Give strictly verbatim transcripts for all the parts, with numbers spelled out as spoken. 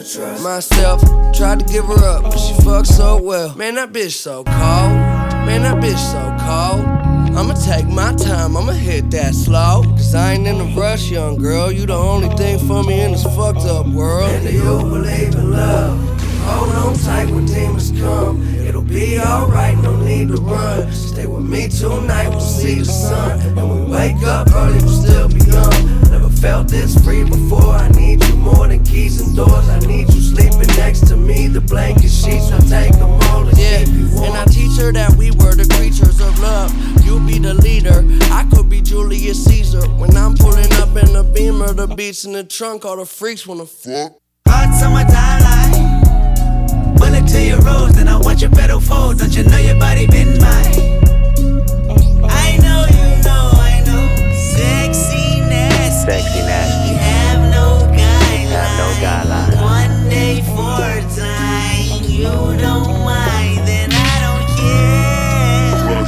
Myself, tried to give her up, but she fucked so well. Man, that bitch so cold. Man, that bitch so cold. I'ma take my time, I'ma hit that slow. Cause I ain't in a rush, young girl. You the only thing for me in this fucked up world. And do you believe in love? Hold on tight when demons come. It'll be alright, no need to run. Stay with me tonight, we'll see the sun. And we wake up early, we'll still be young. Never felt this free before. I need you more than keys and doors. I need you sleeping next to me. The blanket sheets will take them all and yeah. Keep you warm. And I teach her that we were the creatures of love. You be the leader, I could be Julius Caesar. When I'm pulling up in the Beamer, the beats in the trunk, all the freaks wanna fuck. Hot summertime light, bullet to your rose, then I want your pedal fold. Don't you know your body been mine? I know you know, I know. Sexy nasty, sexy nasty. Have no guidelines. Have no guidelines. One day for a time, you don't mind, then I don't care.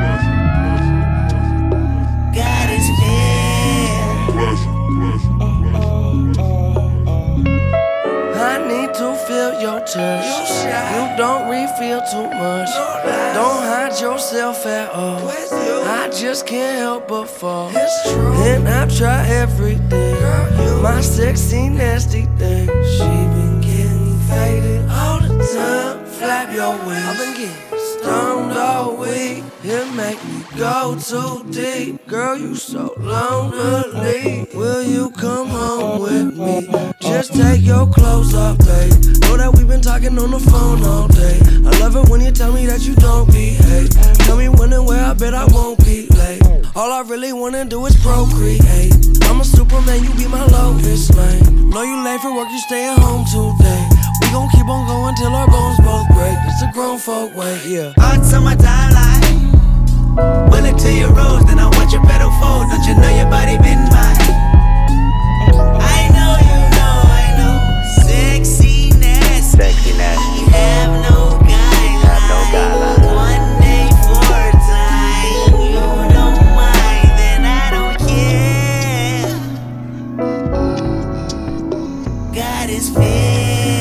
God is I need to feel your touch. You don't refill too much. Don't hide yourself at all. I just can't help but fall. And I've tried everything. My sexy nasty thing. She been getting faded all the time. Flap your wings. I've been getting stoned all week. It make me go too deep. Girl, you so lonely. Will you come home with me? Just take your clothes off, babe. Know that we've been talking on the phone all day. I love it when you tell me that you don't behave. Tell me when and where, I bet I won't be late. All I really wanna do is procreate. I'm a Superman, you be my Lois Lane. Know you late for work, you stay at home today. We gon' keep on going till our bones both break. It's a grown folk way, yeah. Hot summertime light, bullet to your rose, then I want your pedal fold. Don't you know your body been mine? I know you know, I know. Sexy nasty, sexy nasty. Have no guidelines. Have no guidelines. One day for a time, you don't mind, then I don't care. God is fair.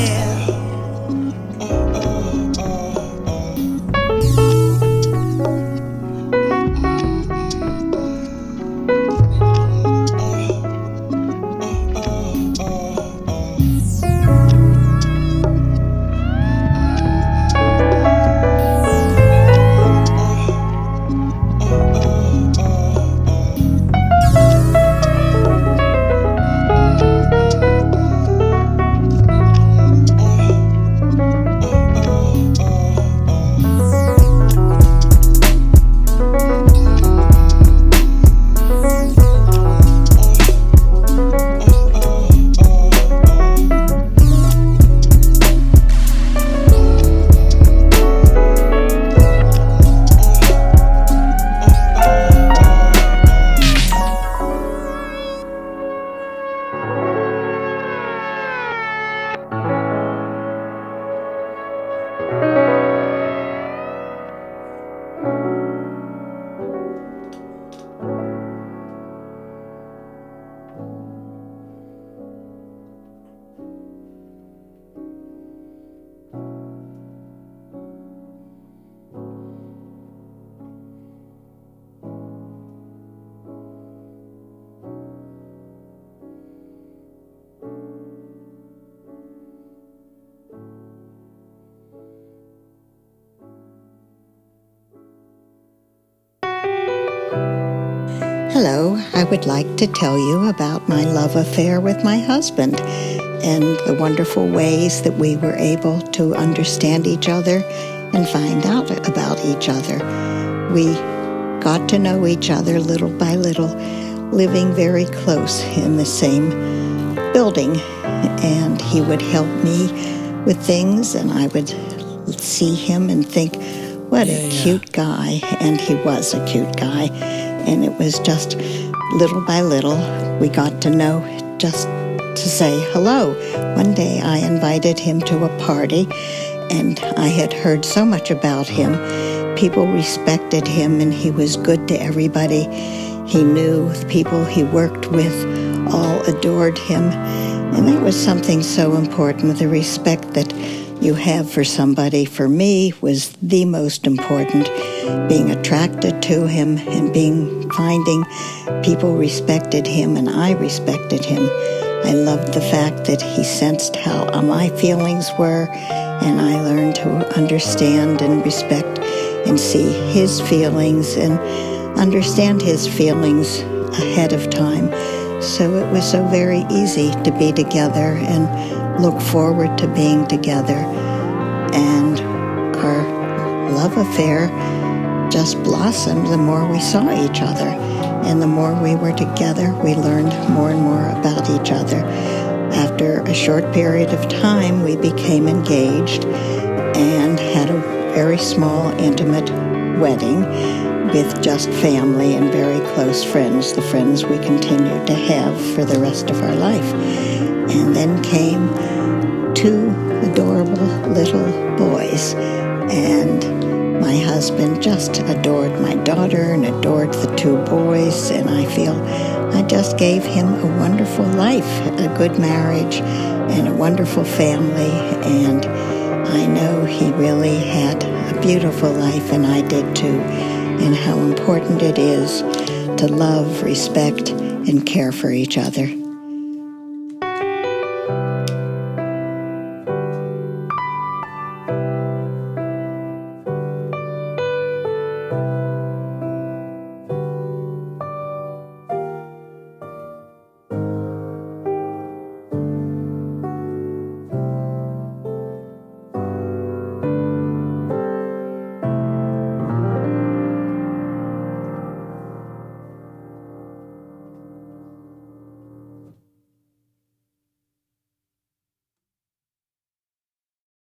Hello, I would like to tell you about my love affair with my husband and the wonderful ways that we were able to understand each other and find out about each other. We got to know each other little by little, living very close in the same building, and he would help me with things, and I would see him and think, what a yeah, cute yeah. guy, and he was a cute guy. And it was just little by little, we got to know just to say hello. One day I invited him to a party, and I had heard so much about him. People respected him, and he was good to everybody. He knew the people he worked with all adored him. And that was something so important. The respect that you have for somebody, for me, was the most important. Being attracted to him and being finding people respected him and I respected him. I loved the fact that he sensed how my feelings were, and I learned to understand and respect and see his feelings and understand his feelings ahead of time. So it was so very easy to be together and look forward to being together. And our love affair just blossomed the more we saw each other. And the more we were together, we learned more and more about each other. After a short period of time, we became engaged and had a very small, intimate wedding with just family and very close friends, the friends we continued to have for the rest of our life. And then came two adorable little boys, and my husband just adored my daughter and adored the two boys, and I feel I just gave him a wonderful life, a good marriage, and a wonderful family, and I know he really had a beautiful life, and I did too, and how important it is to love, respect, and care for each other.